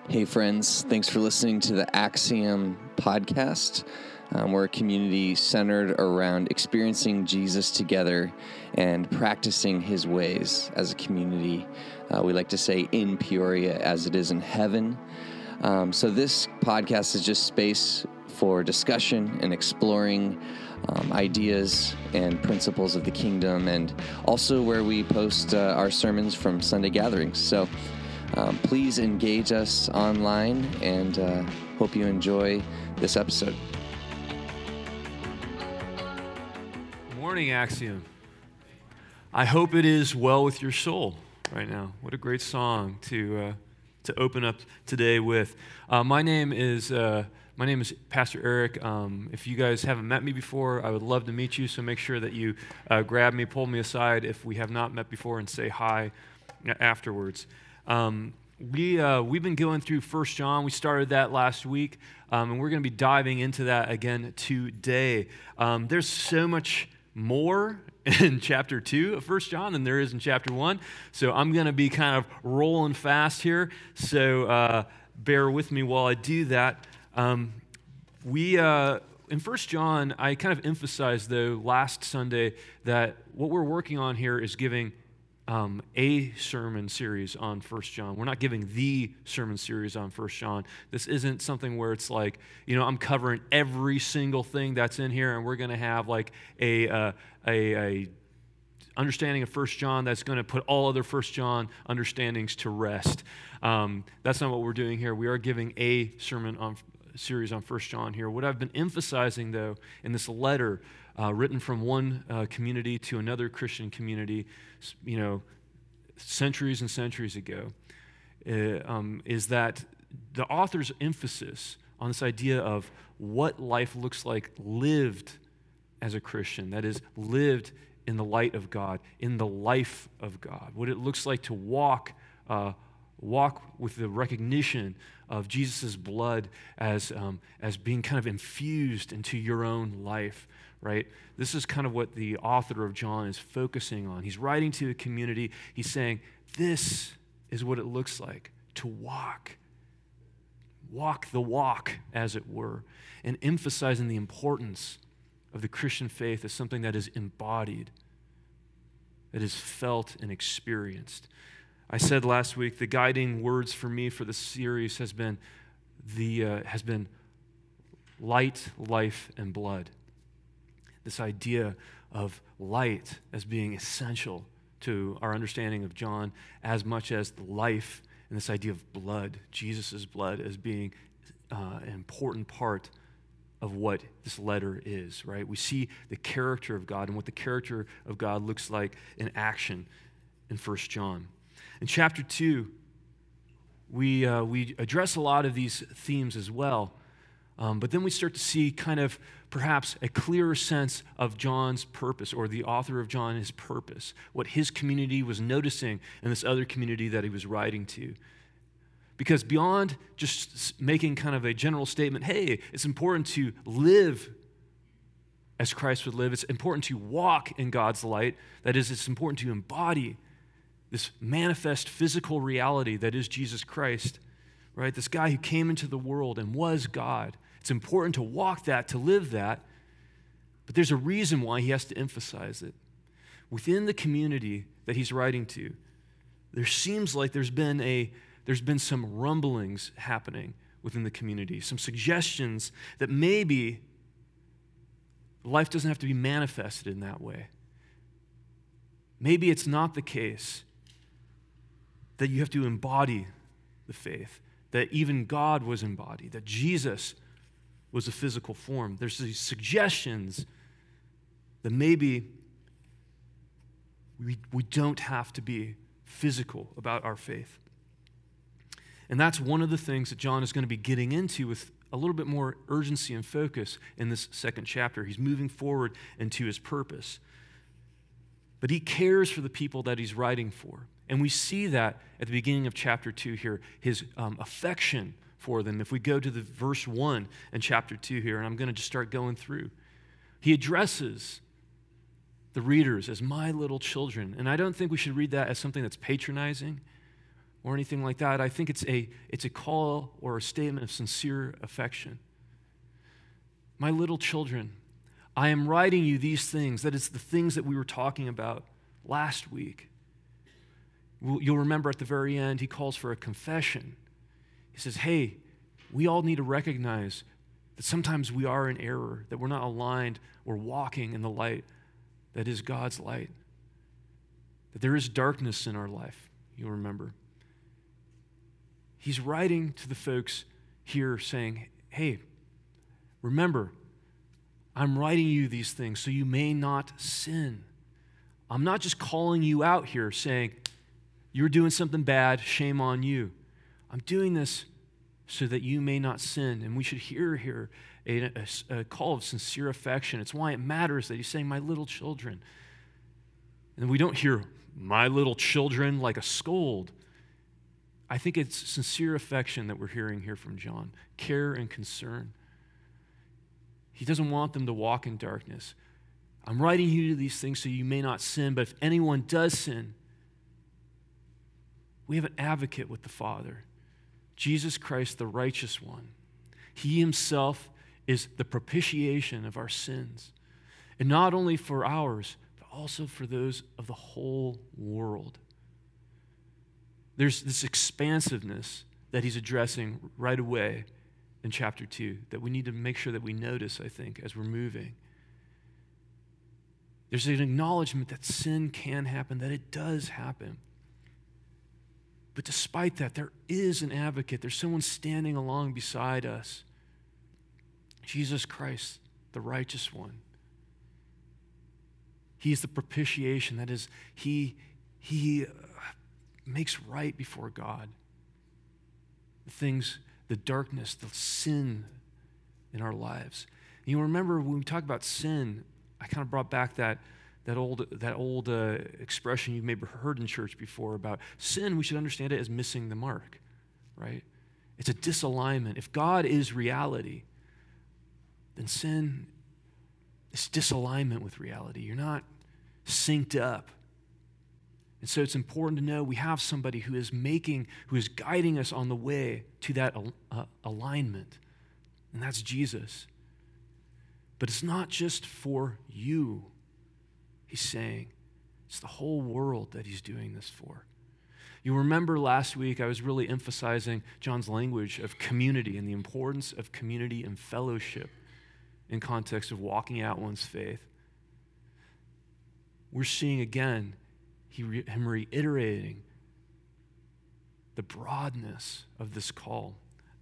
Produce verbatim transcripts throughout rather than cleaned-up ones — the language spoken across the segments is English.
Hey friends, thanks for listening to the Axiom podcast. Um, we're a community centered around experiencing Jesus together and practicing his ways as a community. Uh, we like to say in Peoria as it is in heaven. Um, so this podcast is just space for discussion and exploring um, ideas and principles of the kingdom, and also where we post uh, our sermons from Sunday gatherings. So Um, please engage us online, and uh, hope you enjoy this episode. Good morning, Axiom. I hope it is well with your soul right now. What a great song to uh, to open up today with. Uh, my name is uh, my name is Pastor Eric. Um, if you guys haven't met me before, I would love to meet you. So make sure that you uh, grab me, pull me aside if we have not met before, and say hi afterwards. Um, we, uh, we've been going through First John. We started that last week, um, and we're going to be diving into that again today. Um, there's so much more in chapter two of First John than there is in chapter one, so I'm going to be kind of rolling fast here, so uh, bear with me while I do that. Um, we... Uh, In First John, I kind of emphasized, though, last Sunday that what we're working on here is giving Um, a sermon series on First John. We're not giving the sermon series on First John. This isn't something where it's like, you know, I'm covering every single thing that's in here, and we're going to have like a, uh, a a understanding of First John that's going to put all other First John understandings to rest. Um, that's not what we're doing here. We are giving a sermon on series on First John here. What I've been emphasizing, though, in this letter uh, written from one uh, community to another Christian community, you know, centuries and centuries ago, uh, um, is that the author's emphasis on this idea of what life looks like lived as a Christian, that is, lived in the light of God, in the life of God, what it looks like to walk uh, walk with the recognition of Jesus' blood as um, as being kind of infused into your own life, right? This is kind of what the author of John is focusing on. He's writing to a community. He's saying, this is what it looks like to walk, walk the walk, as it were, and emphasizing the importance of the Christian faith as something that is embodied, that is felt and experienced. I said last week the guiding words for me for this series has been the uh, has been light, life, and blood. This idea of light as being essential to our understanding of John, as much as the life, and this idea of blood, Jesus' blood, as being uh, an important part of what this letter is, right? We see the character of God and what the character of God looks like in action in First John. In chapter two, we uh, we address a lot of these themes as well, um, but then we start to see kind of perhaps a clearer sense of John's purpose, or the author of John, his purpose, what his community was noticing in this other community that he was writing to. Because beyond just making kind of a general statement, hey, it's important to live as Christ would live, it's important to walk in God's light, that is, it's important to embody this manifest physical reality that is Jesus Christ, right? This guy who came into the world and was God. It's important to walk that, to live that, but there's a reason why he has to emphasize it. Within the community that he's writing to, there seems like there's been a there's been some rumblings happening within the community, some suggestions that maybe life doesn't have to be manifested in that way. Maybe it's not the case that you have to embody the faith, that even God was embodied, that Jesus was a physical form. There's these suggestions that maybe we, we don't have to be physical about our faith. And that's one of the things that John is going to be getting into with a little bit more urgency and focus in this second chapter. He's moving forward into his purpose. But he cares for the people that he's writing for. And we see that at the beginning of chapter two here, his um, affection for them. If we go to the verse one in chapter two here, and I'm going to just start going through, he addresses the readers as my little children. And I don't think we should read that as something that's patronizing, or anything like that. I think it's a, it's a call or a statement of sincere affection. My little children, I am writing you these things. That is the things that we were talking about last week. You'll remember at the very end, he calls for a confession. He says, hey, we all need to recognize that sometimes we are in error, that we're not aligned or walking in the light that is God's light, that there is darkness in our life, you'll remember. He's writing to the folks here saying, hey, remember, I'm writing you these things so you may not sin. I'm not just calling you out here saying, you're doing something bad, shame on you. I'm doing this so that you may not sin. And we should hear here a, a, a call of sincere affection. It's why it matters that he's saying, my little children. And we don't hear my little children like a scold. I think it's sincere affection that we're hearing here from John, care and concern. He doesn't want them to walk in darkness. I'm writing you these things so you may not sin, but if anyone does sin, we have an advocate with the Father, Jesus Christ, the righteous one. He himself is the propitiation of our sins, and not only for ours, but also for those of the whole world. There's this expansiveness that he's addressing right away in chapter two that we need to make sure that we notice, I think, as we're moving. There's an acknowledgement that sin can happen, that it does happen. But despite that, there is an advocate. There's someone standing along beside us. Jesus Christ, the righteous one. He is the propitiation. That is, he, he makes right before God the things, the darkness, the sin in our lives. And you remember when we talk about sin, I kind of brought back that That old, that old uh, expression you've maybe heard in church before about sin. We should understand it as missing the mark, right? It's a disalignment. If God is reality, then sin is disalignment with reality. You're not synced up. And so it's important to know we have somebody who is making, who is guiding us on the way to that uh, alignment, and that's Jesus. But it's not just for you. He's saying it's the whole world that he's doing this for. You remember last week I was really emphasizing John's language of community and the importance of community and fellowship in context of walking out one's faith. We're seeing again he re- him reiterating the broadness of this call.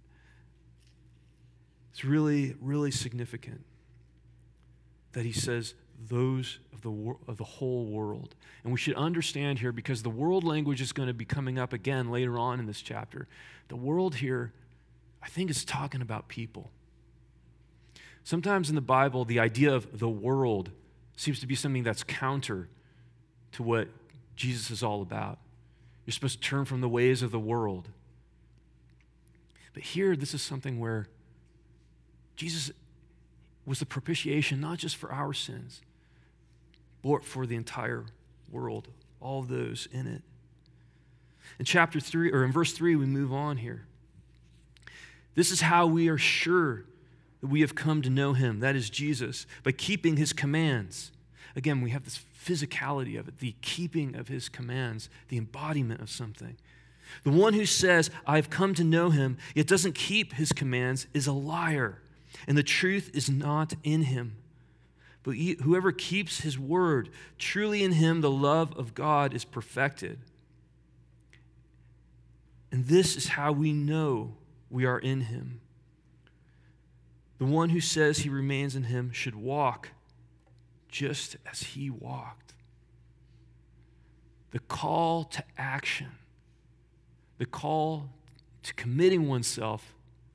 It's really, really significant that he says, those of the wor- of the whole world. And we should understand here, because the world language is going to be coming up again later on in this chapter. The world here, I think, is talking about people. Sometimes in the Bible, the idea of the world seems to be something that's counter to what Jesus is all about. You're supposed to turn from the ways of the world. But here, this is something where Jesus was the propitiation, not just for our sins, but for the entire world, all those in it. In chapter three, or in verse three, we move on here. This is how we are sure that we have come to know him, that is Jesus, by keeping his commands. Again, we have this physicality of it, the keeping of his commands, the embodiment of something. The one who says, I've come to know him, yet doesn't keep his commands, is a liar, and the truth is not in him. But whoever keeps his word, truly in him the love of God is perfected. And this is how we know we are in him. The one who says he remains in him should walk just as he walked. The call to action, the call to committing oneself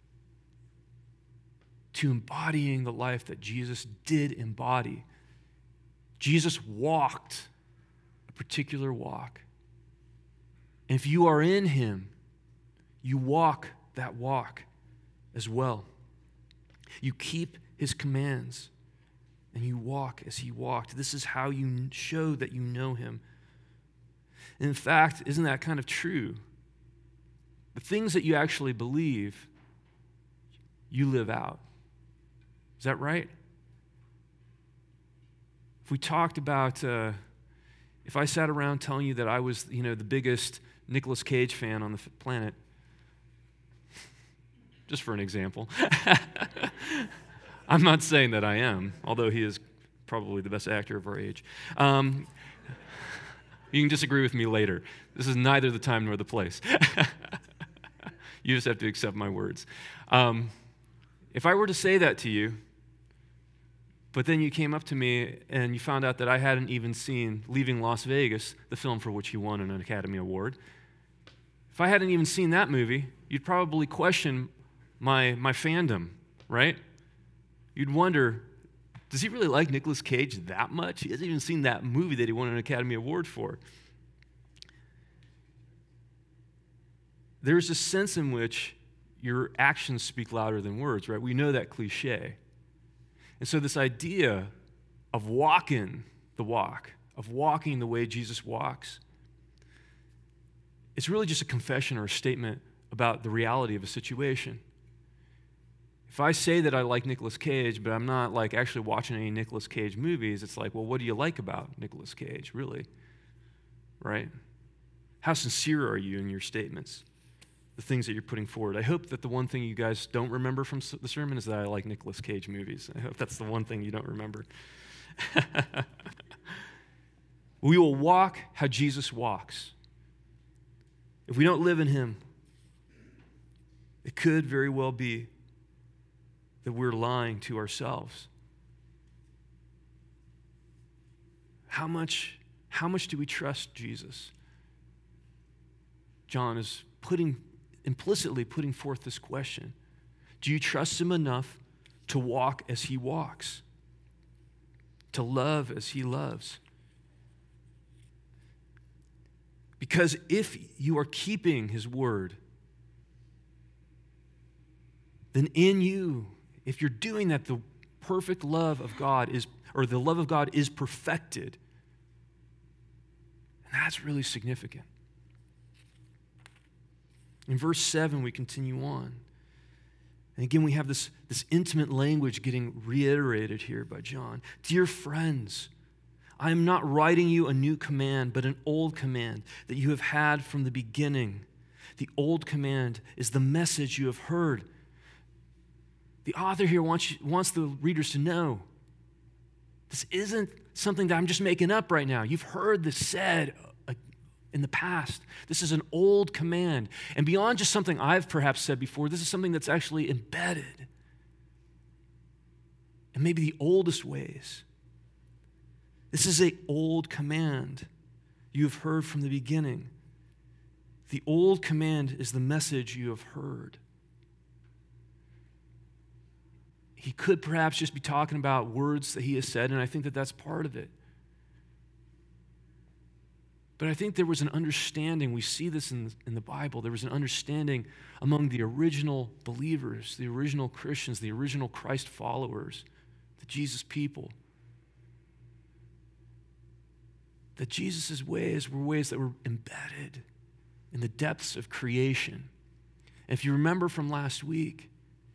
to embodying the life that Jesus did embody. Jesus walked a particular walk. And if you are in him, you walk that walk as well. You keep his commands and you walk as he walked. This is how you show that you know him. In fact, isn't that kind of true? the things that you actually believe, you live out. Is that right? If we talked about, uh, if I sat around telling you that I was, you know, the biggest Nicolas Cage fan on the planet, just for an example, I'm not saying that I am, although he is probably the best actor of our age. Um, you can disagree with me later. This is neither the time nor the place. You just have to accept my words. Um, if I were to say that to you, but then you came up to me and you found out that I hadn't even seen Leaving Las Vegas, the film for which he won an Academy Award. If I hadn't even seen that movie, you'd probably question my, my fandom, right? You'd wonder, does he really like Nicolas Cage that much? He hasn't even seen that movie that he won an Academy Award for. There's a sense in which your actions speak louder than words, right? We know that cliche. And so this idea of walking the walk, of walking the way Jesus walks, it's really just a confession or a statement about the reality of a situation. If I say that I like Nicolas Cage, but I'm not like actually watching any Nicolas Cage movies, it's like, well, what do you like about Nicolas Cage, really? Right? How sincere are you in your statements, the things that you're putting forward? I hope that the one thing you guys don't remember from the sermon is that I like Nicolas Cage movies. I hope that's the one thing you don't remember. We will walk how Jesus walks. If we don't live in him, it could very well be that we're lying to ourselves. How much, how much do we trust Jesus? John is putting, implicitly putting forth this question. Do you trust him enough to walk as he walks? To love as he loves? Because if you are keeping his word, then in you, if you're doing that, the perfect love of God is, or the love of God is perfected. And that's really significant. In verse seven, we continue on. And again, we have this, this intimate language getting reiterated here by John. Dear friends, I am not writing you a new command, but an old command that you have had from the beginning. The old command is the message you have heard. The author here wants, you, wants the readers to know this isn't something that I'm just making up right now. You've heard this said in the past. This is an old command. And beyond just something I've perhaps said before, this is something that's actually embedded in maybe the oldest ways. This is an old command you have heard from the beginning. The old command is the message you have heard. He could perhaps just be talking about words that he has said, and I think that that's part of it. But I think there was an understanding, we see this in, in the Bible, there was an understanding among the original believers, the original Christians, the original Christ followers, the Jesus people, that Jesus' ways were ways that were embedded in the depths of creation. And if you remember from last week,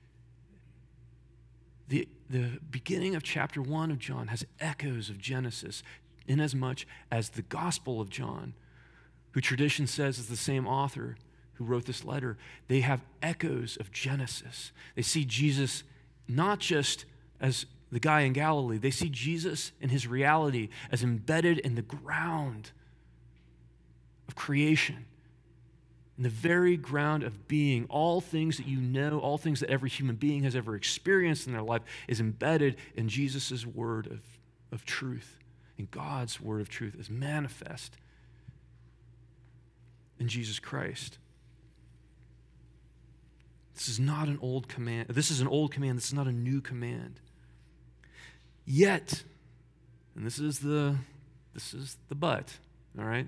the, the beginning of chapter one of John has echoes of Genesis, inasmuch as the Gospel of John, who tradition says is the same author who wrote this letter, they have echoes of Genesis. They see Jesus not just as the guy in Galilee, they see Jesus and his reality as embedded in the ground of creation, in the very ground of being. All things that you know, all things that every human being has ever experienced in their life is embedded in Jesus' word of, of truth. And God's word of truth is manifest in Jesus Christ. This is not an old command. This is an old command. This is not a new command. Yet, and this is the this is the but, all right?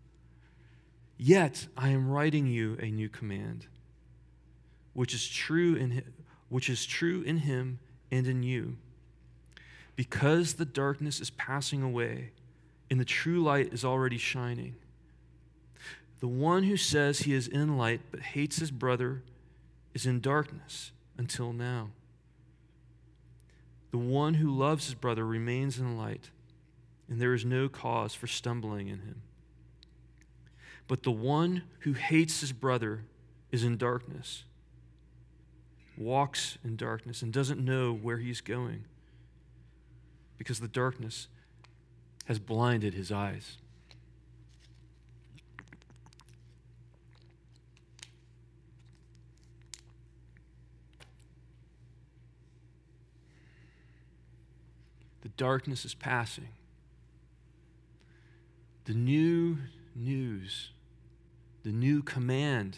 Yet I am writing you a new command, which is true in him, which is true in him and in you. Because the darkness is passing away and the true light is already shining. The one who says he is in light but hates his brother is in darkness until now. The one who loves his brother remains in light, and there is no cause for stumbling in him. But the one who hates his brother is in darkness, walks in darkness, and doesn't know where he's going, because the darkness has blinded his eyes. The darkness is passing. The new news, the new command,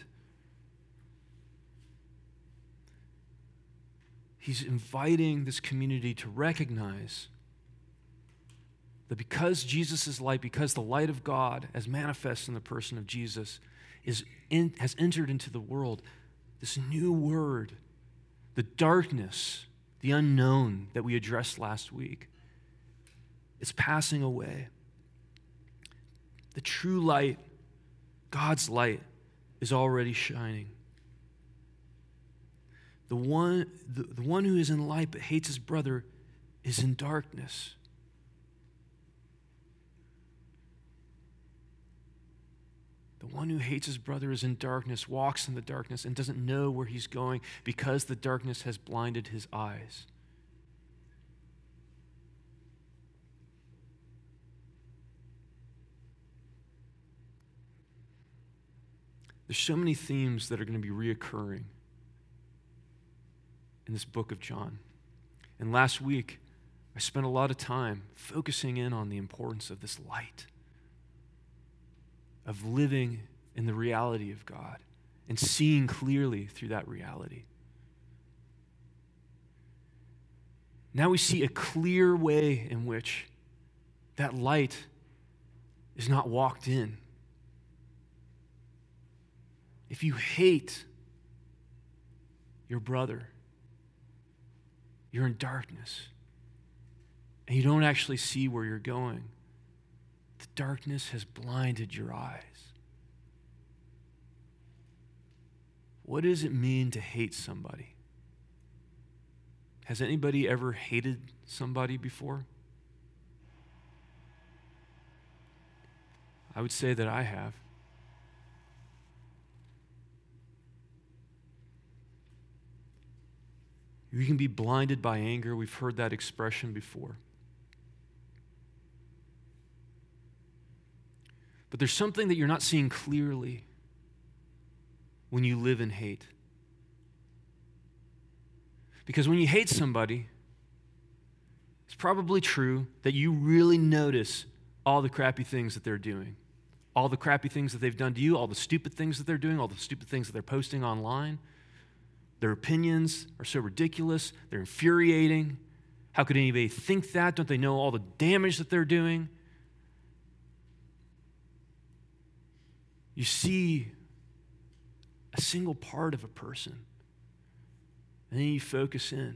he's inviting this community to recognize that because Jesus is light, because the light of God, as manifest in the person of Jesus, is in, has entered into the world, this new word, the darkness, the unknown that we addressed last week, it's passing away. The true light, God's light, is already shining. The one, the, the one who is in light but hates his brother is in darkness. The one who hates his brother is in darkness, walks in the darkness, and doesn't know where he's going because the darkness has blinded his eyes. There's so many themes that are going to be reoccurring in this book of John. And last week, I spent a lot of time focusing in on the importance of this light, of living in the reality of God and seeing clearly through that reality. Now we see a clear way in which that light is not walked in. If you hate your brother, you're in darkness, and you don't actually see where you're going. The darkness has blinded your eyes. What does it mean to hate somebody? Has anybody ever hated somebody before? I would say that I have. We can be blinded by anger. We've heard that expression before. But there's something that you're not seeing clearly when you live in hate. Because when you hate somebody, it's probably true that you really notice all the crappy things that they're doing, all the crappy things that they've done to you, all the stupid things that they're doing, all the stupid things that they're posting online. Their opinions are so ridiculous. They're infuriating. How could anybody think that? Don't they know all the damage that they're doing? You see a single part of a person, and then you focus in.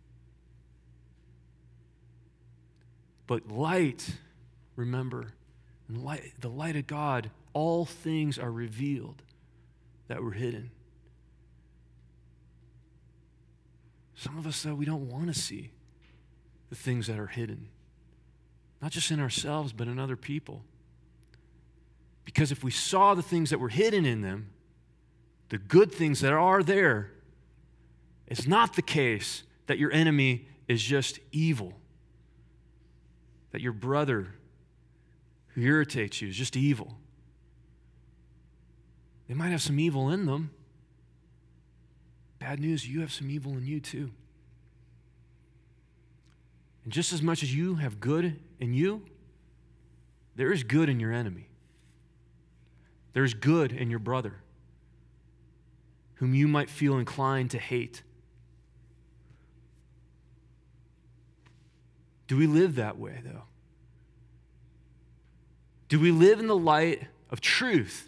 But light, remember, in light, the light of God, all things are revealed that were hidden. Some of us, though, we don't want to see the things that are hidden, not just in ourselves, but in other people. Because if we saw the things that were hidden in them, the good things that are there, it's not the case that your enemy is just evil, that your brother who irritates you is just evil. They might have some evil in them. Bad news, you have some evil in you too. And just as much as you have good in you, there is good in your enemy. There's good in your brother, whom you might feel inclined to hate. Do we live that way, though? Do we live in the light of truth,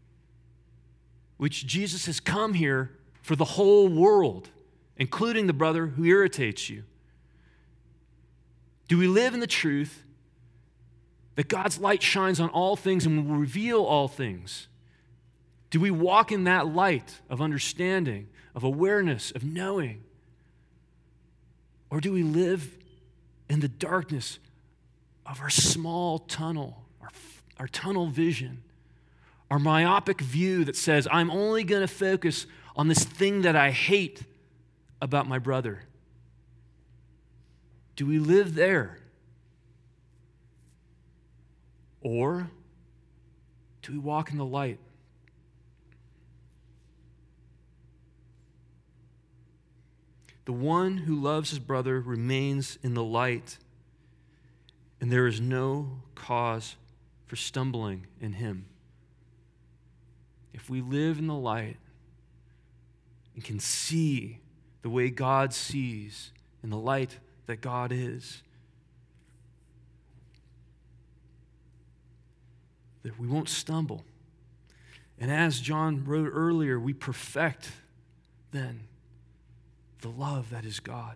which Jesus has come here for the whole world, including the brother who irritates you? Do we live in the truth that God's light shines on all things and will reveal all things Do we walk in that light of understanding, of awareness, of knowing? Or do we live in the darkness of our small tunnel, our, our tunnel vision, our myopic view that says, I'm only going to focus on this thing that I hate about my brother? Do we live there? Or do we walk in the light? The one who loves his brother remains in the light, and there is no cause for stumbling in him. If we live in the light and can see the way God sees in the light that God is, that we won't stumble. And as John wrote earlier, we perfect then the love that is God.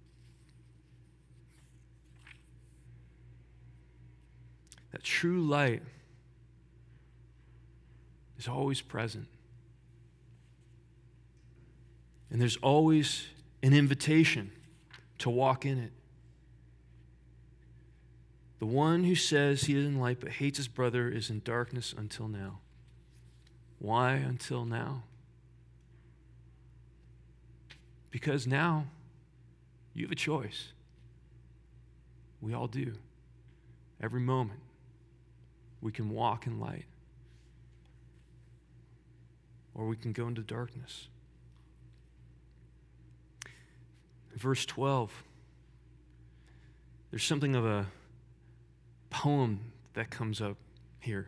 That true light is always present. And there's always an invitation to walk in it. The one who says he is in light but hates his brother is in darkness until now. Why until now? Because now you have a choice. We all do. Every moment we can walk in light, or we can go into darkness. Verse twelve, there's something of a poem that comes up here.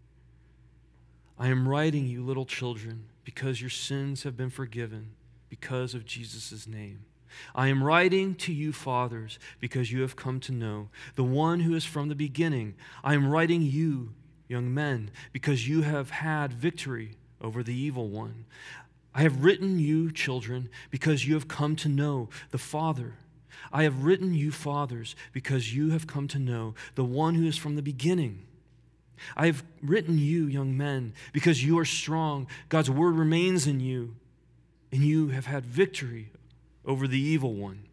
I am writing you, little children, because your sins have been forgiven because of Jesus' name. I am writing to you, fathers, because you have come to know the one who is from the beginning. I am writing you, young men, because you have had victory over the evil one. I have written you, children, because you have come to know the Father. I have written you, fathers, because you have come to know the one who is from the beginning. I have written you, young men, because you are strong. God's word remains in you, and you have had victory over the evil one.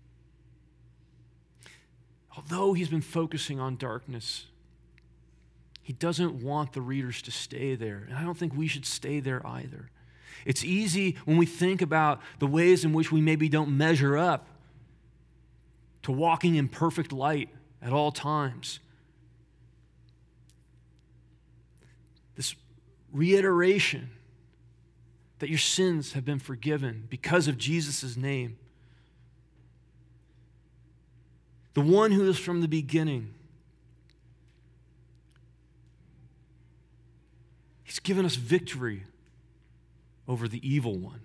Although he's been focusing on darkness, he doesn't want the readers to stay there, and I don't think we should stay there either. It's easy when we think about the ways in which we maybe don't measure up to walking in perfect light at all times. This reiteration that your sins have been forgiven because of Jesus' name. The one who is from the beginning. He's given us victory over the evil one.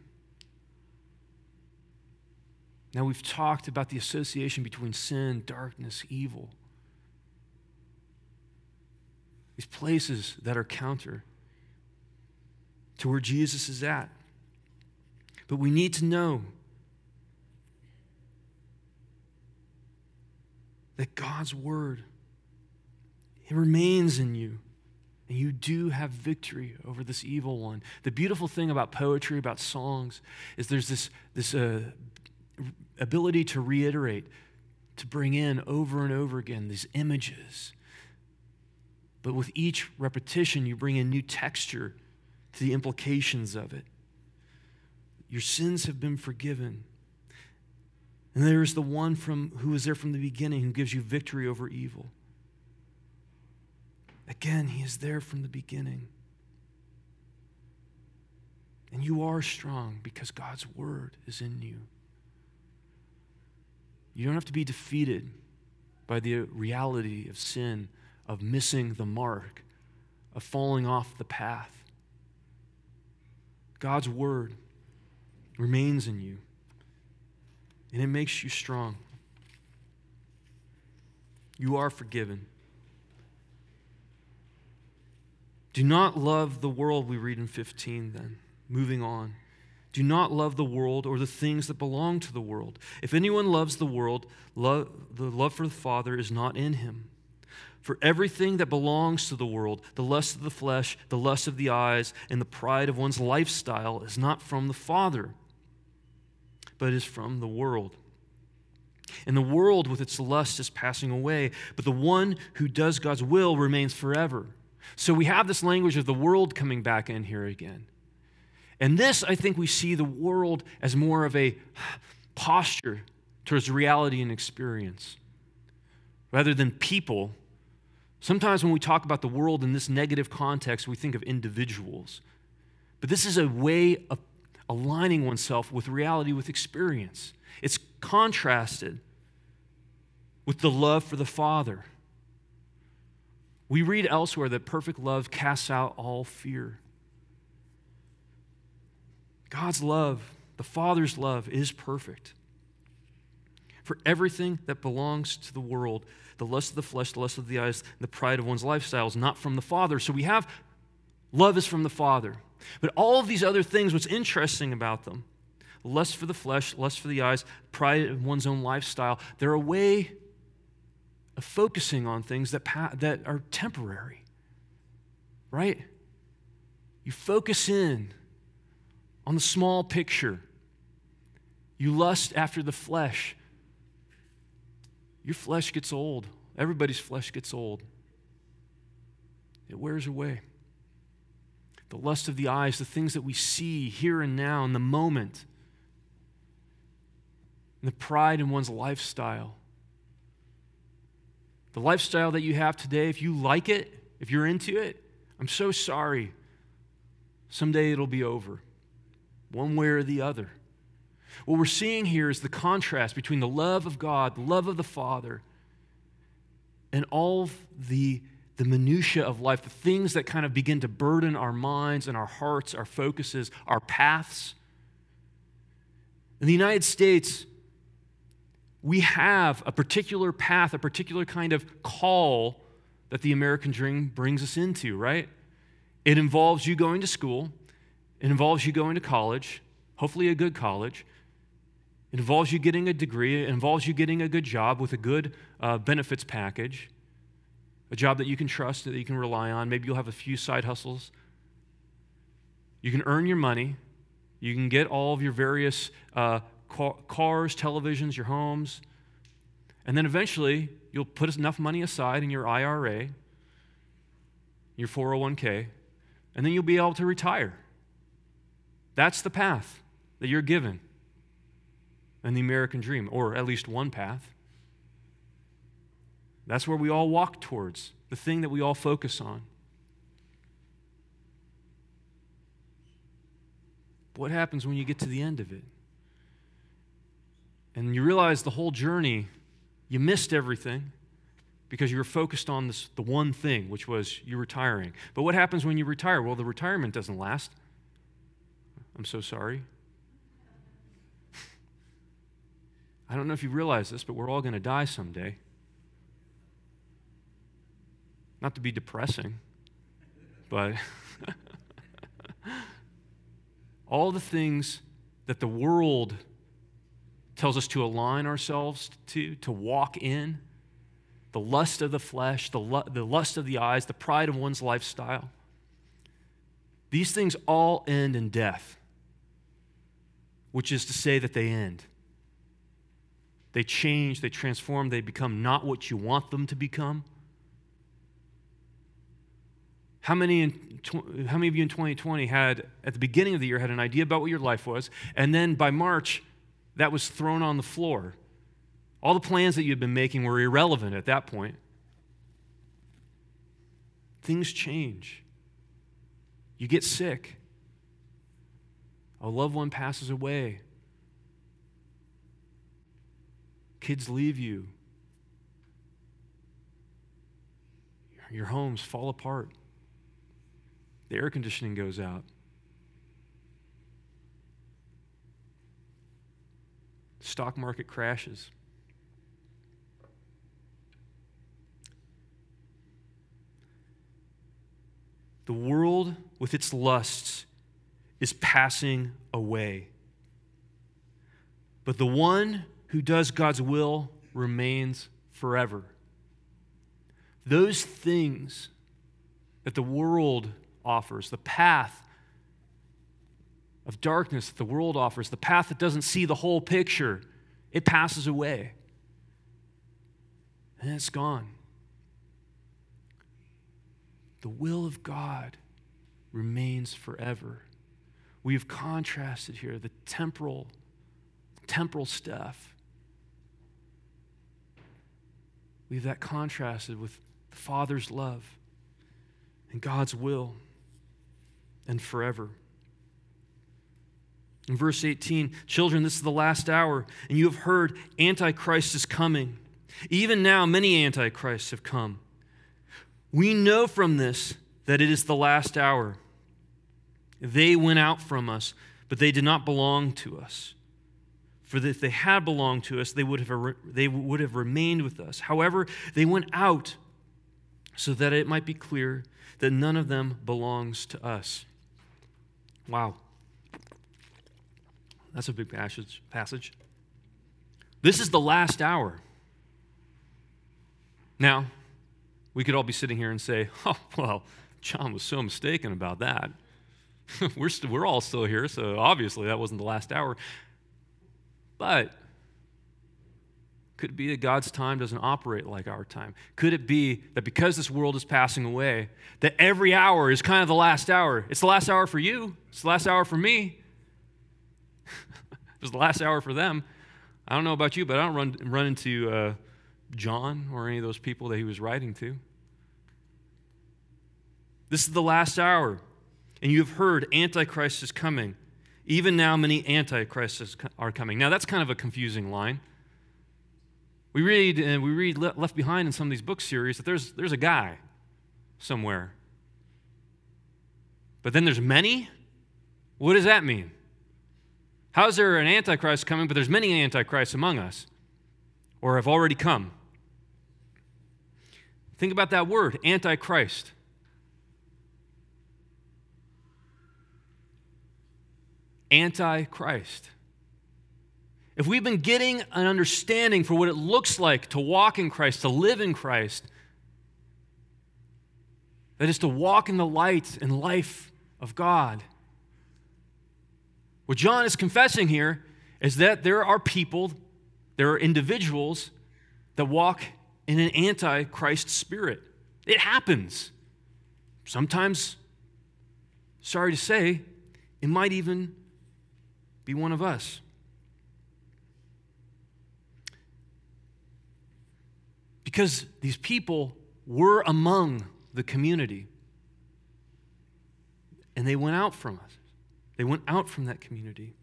Now we've talked about the association between sin, darkness, evil. These places that are counter to where Jesus is at. But we need to know that God's word, it remains in you, and you do have victory over this evil one. The beautiful thing about poetry, about songs, is there's this, this uh, ability to reiterate, to bring in over and over again these images. But with each repetition, you bring in new texture to the implications of it. Your sins have been forgiven. And there is the one from who was there from the beginning who gives you victory over evil. Again, he is there from the beginning. And you are strong because God's word is in you. You don't have to be defeated by the reality of sin, of missing the mark, of falling off the path. God's word remains in you, and it makes you strong. You are forgiven. Do not love the world, we read in fifteen then. Moving on. Do not love the world or the things that belong to the world. If anyone loves the world, love, the love for the Father is not in him. For everything that belongs to the world, the lust of the flesh, the lust of the eyes, and the pride of one's lifestyle is not from the Father, but is from the world. And the world with its lust is passing away, but the one who does God's will remains forever. So we have this language of the world coming back in here again. And this, I think we see the world as more of a posture towards reality and experience, rather than people. Sometimes when we talk about the world in this negative context, we think of individuals. But this is a way of aligning oneself with reality, with experience. It's contrasted with the love for the Father. We read elsewhere that perfect love casts out all fear. God's love, the Father's love, is perfect. For everything that belongs to the world, the lust of the flesh, the lust of the eyes, and the pride of one's lifestyle is not from the Father. So we have love is from the Father. But all of these other things, what's interesting about them, lust for the flesh, lust for the eyes, pride of one's own lifestyle, they're a way of focusing on things that, that are temporary, right? You focus in on the small picture. You lust after the flesh. Your flesh gets old. Everybody's flesh gets old. It wears away. The lust of the eyes, the things that we see here and now in the moment. And the pride in one's lifestyle. The lifestyle that you have today, if you like it, if you're into it, I'm so sorry. Someday it'll be over, one way or the other. What we're seeing here is the contrast between the love of God, the love of the Father, and all the, the minutia of life, the things that kind of begin to burden our minds and our hearts, our focuses, our paths. In the United States, we have a particular path, a particular kind of call that the American dream brings us into, right? It involves you going to school. It involves you going to college, hopefully a good college. It involves you getting a degree. It involves you getting a good job with a good uh, benefits package, a job that you can trust, that you can rely on. Maybe you'll have a few side hustles. You can earn your money. You can get all of your various uh, ca- cars, televisions, your homes. And then eventually, you'll put enough money aside in your I R A, your four oh one k, and then you'll be able to retire. That's the path that you're given in the American dream, or at least one path. That's where we all walk towards, the thing that we all focus on. What happens when you get to the end of it? And you realize the whole journey, you missed everything because you were focused on this, the one thing, which was you retiring. But what happens when you retire? Well, the retirement doesn't last. I'm so sorry. I don't know if you realize this, but we're all going to die someday. Not to be depressing, but all the things that the world tells us to align ourselves to, to walk in, the lust of the flesh, the, lu- the lust of the eyes, the pride of one's lifestyle, these things all end in death, which is to say that they end. They change, they transform, they become not what you want them to become. How many, in, how many of you in twenty twenty had, at the beginning of the year, had an idea about what your life was, and then by March, that was thrown on the floor? All the plans that you'd been making were irrelevant at that point. Things change. You get sick. A loved one passes away. Kids leave you. Your homes fall apart. The air conditioning goes out. Stock market crashes. The world with its lusts is passing away. But the one who does God's will remains forever. those things that the world offers, the path of darkness that the world offers, the path that doesn't see the whole picture, it passes away. And it's gone. The will of God remains forever. We have contrasted here the temporal, temporal stuff. We have that contrasted with the Father's love and God's will and forever. In verse eighteen, children, this is the last hour, and you have heard Antichrist is coming. Even now, many Antichrists have come. We know from this that it is the last hour. They went out from us, but they did not belong to us. For if they had belonged to us, they would have, they would have remained with us. However, they went out so that it might be clear that none of them belongs to us. Wow. That's a big passage. passage. This is the last hour. Now, we could all be sitting here and say, oh, well, John was so mistaken about that. we're, st- we're all still here, so obviously that wasn't the last hour. But could it be that God's time doesn't operate like our time? Could it be that because this world is passing away, that every hour is kind of the last hour? It's the last hour for you. It's the last hour for me. It was the last hour for them. I don't know about you, but I don't run, run into uh, John or any of those people that he was writing to. This is the last hour, and you have heard Antichrist is coming. Even now, many Antichrists are coming. Now, that's kind of a confusing line. We read, and we read Left Behind in some of these book series that there's, there's a guy somewhere. But then there's many? What does that mean? How is there an Antichrist coming, but there's many Antichrists among us, or have already come? Think about that word, Antichrist. Antichrist. If we've been getting an understanding for what it looks like to walk in Christ, to live in Christ, that is to walk in the light and life of God, what John is confessing here is that there are people, there are individuals that walk in an anti-Christ spirit. It happens. Sometimes, sorry to say, it might even be one of us. Because these people were among the community, and they went out from us. They went out from that community.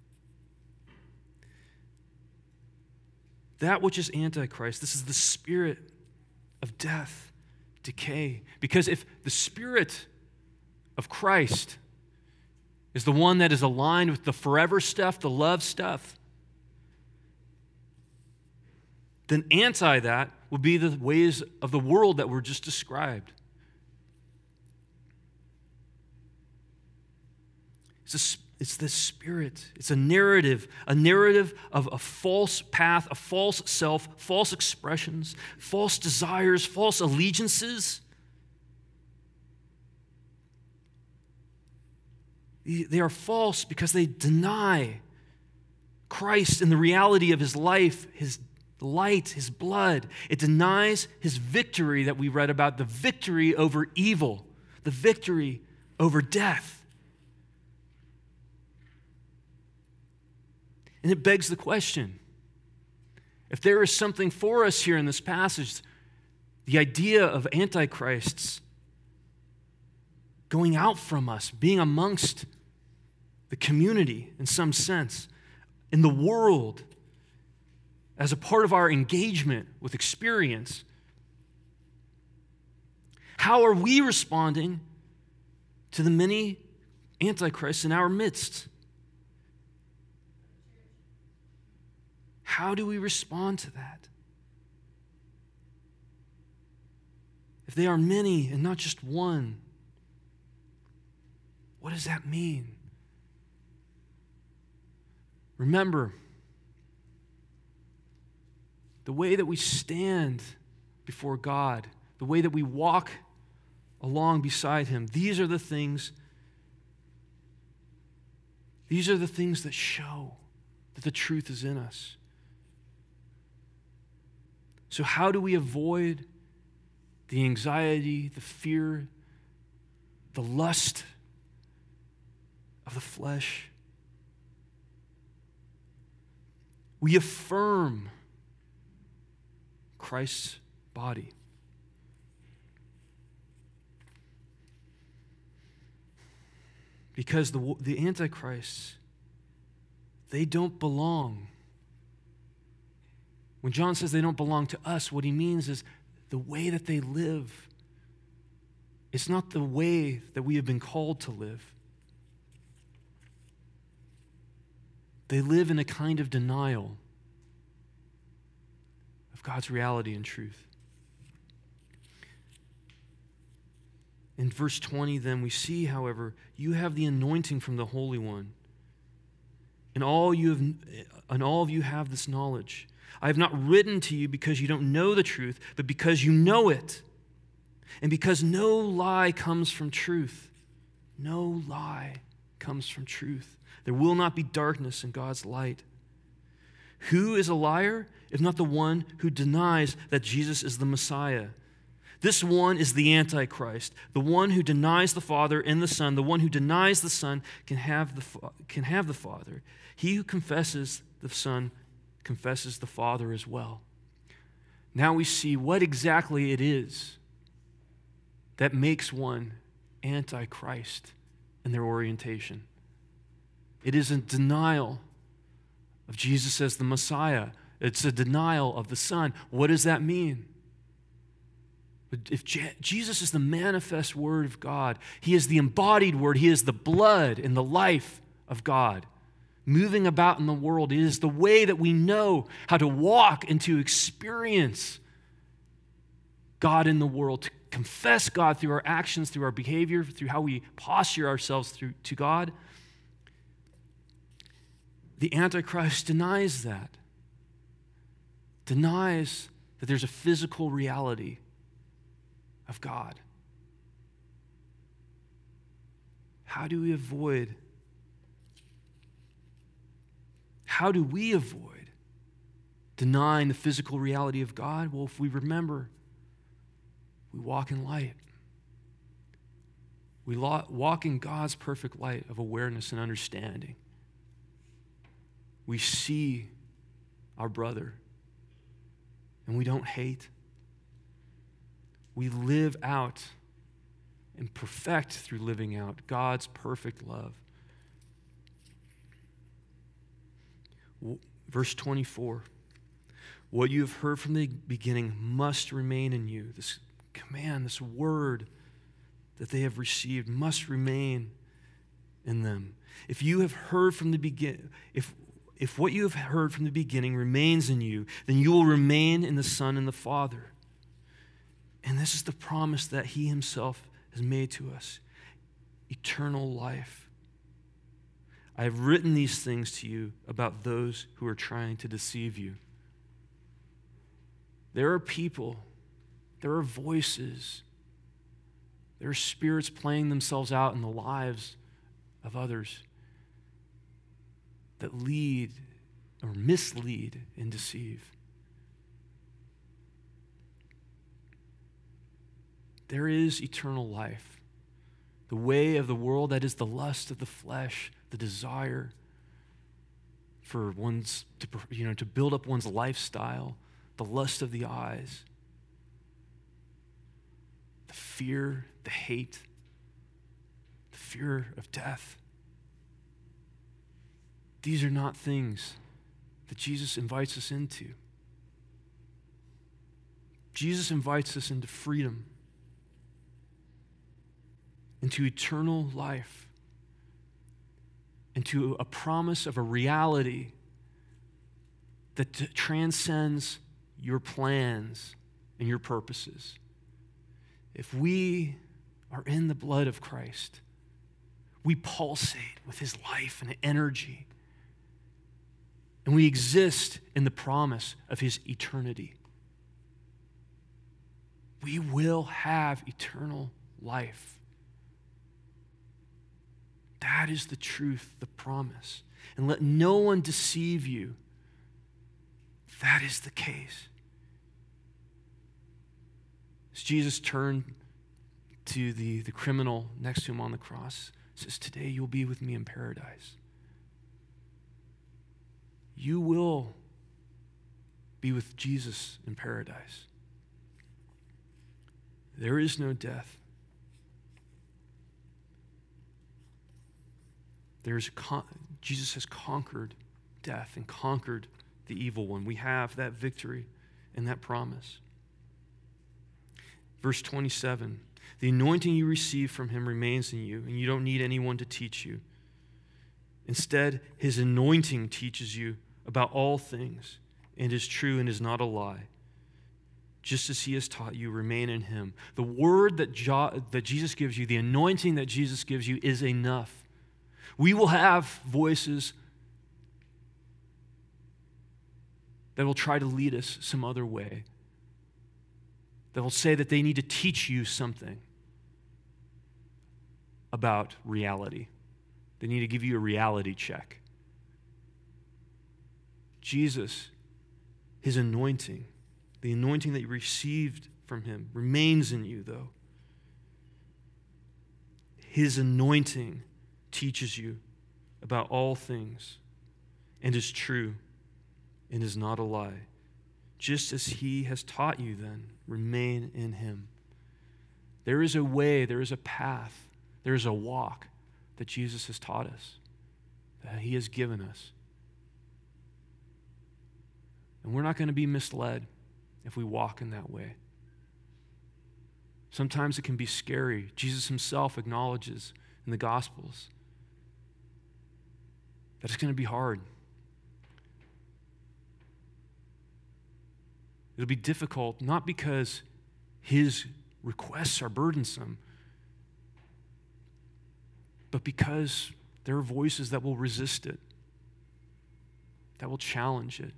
That which is Antichrist, this is the spirit of death, decay. Because if the spirit of Christ is the one that is aligned with the forever stuff, the love stuff, then anti that would be the ways of the world that were just described. It's, a, it's the spirit. It's a narrative, a narrative of a false path, a false self, false expressions, false desires, false allegiances. They are false because they deny Christ and the reality of his life, his light, his blood. It denies his victory that we read about, the victory over evil, the victory over death. And it begs the question, if there is something for us here in this passage, the idea of antichrists going out from us, being amongst the community in some sense, in the world, as a part of our engagement with experience, how are we responding to the many antichrists in our midst? How do we respond to that? If they are many and not just one, what does that mean? Remember, the way that we stand before God, the way that we walk along beside him, these are the things, these are the things that show that the truth is in us. So how do we avoid the anxiety, the fear, the lust of the flesh? We affirm Christ's body. Because the, the Antichrists, they don't belong. When John says they don't belong to us, what he means is the way that they live. It's not the way that we have been called to live. They live in a kind of denial of God's reality and truth. In verse twenty, then, we see, however, you have the anointing from the Holy One, and all you have, and all of you have this knowledge. I have not written to you because you don't know the truth, but because you know it, and because no lie comes from truth. No lie comes from truth. There will not be darkness in God's light. Who is a liar, if not the one who denies that Jesus is the Messiah? This one is the Antichrist, the one who denies the Father and the Son. The one who denies the Son can have the, can have the Father. He who confesses the Son confesses the Father as well. Now we see what exactly it is that makes one Antichrist in their orientation. It is a denial of Jesus as the Messiah. It's a denial of the Son. What does that mean? If Je- Jesus is the manifest Word of God, He is the embodied Word, He is the blood and the life of God moving about in the world. It is the way that we know how to walk and to experience God in the world, to confess God through our actions, through our behavior, through how we posture ourselves through, to God. The Antichrist denies that, denies that there's a physical reality of God. How do we avoid? How do we avoid denying the physical reality of God? Well, if we remember, we walk in light. We walk in God's perfect light of awareness and understanding. We see our brother, and we don't hate. We live out and perfect through living out God's perfect love. Verse twenty-four, what you have heard from the beginning must remain in you. This command, this word that they have received must remain in them. If you have heard from the beginning, if if what you have heard from the beginning remains in you, then you will remain in the Son and the Father. And this is the promise that He Himself has made to us, eternal life. I have written these things to you about those who are trying to deceive you. There are people, there are voices, there are spirits playing themselves out in the lives of others that lead or mislead and deceive. There is eternal life. The way of the world, that is the lust of the flesh, the desire for one's, to, you know, to build up one's lifestyle, the lust of the eyes, the fear, the hate, the fear of death. These are not things that Jesus invites us into. Jesus invites us into freedom, into eternal life, into a promise of a reality that t- transcends your plans and your purposes. If we are in the blood of Christ, we pulsate with His life and energy, and we exist in the promise of His eternity. we will have eternal life. That is the truth, the promise. And let no one deceive you. That is the case. As Jesus turned to the, the criminal next to him on the cross, says, today you'll be with me in paradise. You will be with Jesus in paradise. There is no death. There's con- Jesus has conquered death and conquered the evil one. We have that victory and that promise. Verse twenty-seven, the anointing you receive from him remains in you, and you don't need anyone to teach you. Instead, his anointing teaches you about all things and is true and is not a lie. Just as he has taught you, remain in him. The word that, jo- that Jesus gives you, the anointing that Jesus gives you is enough. We will have voices that will try to lead us some other way, that will say that they need to teach you something about reality. They need to give you a reality check. Jesus, his anointing, the anointing that you received from him remains in you, though. His anointing teaches you about all things and is true and is not a lie. Just as he has taught you, then, remain in him. There is a way, there is a path, there is a walk that Jesus has taught us, that he has given us. And we're not going to be misled if we walk in that way. Sometimes it can be scary. Jesus himself acknowledges in the Gospels that it's going to be hard. It'll be difficult, not because his requests are burdensome, but because there are voices that will resist it, that will challenge it.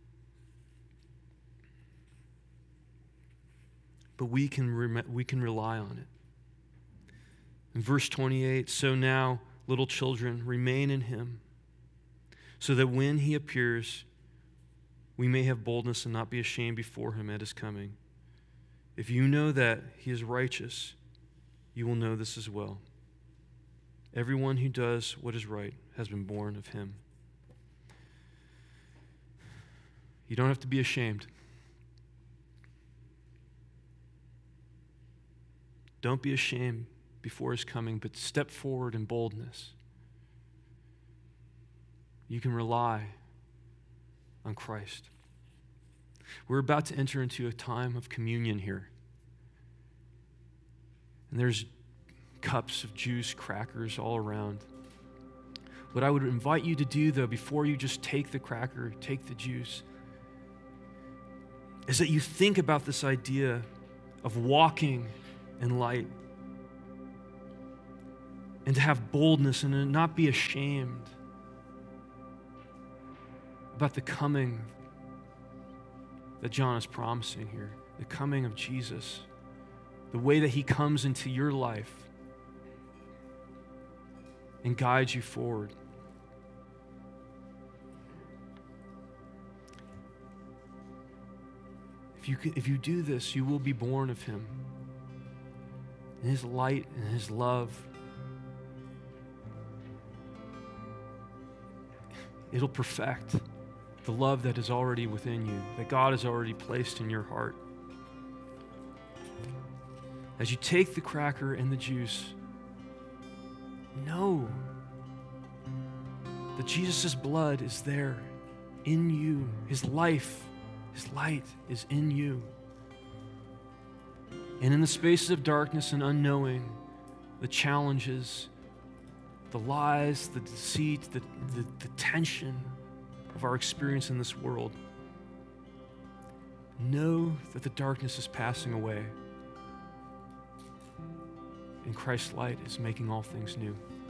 But we can rem- we can rely on it. In verse twenty-eight, so now, little children, remain in him, so that when he appears, we may have boldness and not be ashamed before him at his coming. If you know that he is righteous, you will know this as well. Everyone who does what is right has been born of him. You don't have to be ashamed. Don't be ashamed before his coming, but step forward in boldness. You can rely on Christ. We're about to enter into a time of communion here. And there's cups of juice, crackers all around. What I would invite you to do, though, before you just take the cracker, take the juice, is that you think about this idea of walking in light and to have boldness and to not be ashamed about the coming that John is promising here, the coming of Jesus, the way that he comes into your life and guides you forward. If you, if you do this, you will be born of him. And his light and his love, it'll perfect the love that is already within you, that God has already placed in your heart. As you take the cracker and the juice, know that Jesus' blood is there in you. His life, his light is in you. And in the spaces of darkness and unknowing, the challenges, the lies, the deceit, the, the, the tension of our experience in this world, know that the darkness is passing away and Christ's light is making all things new.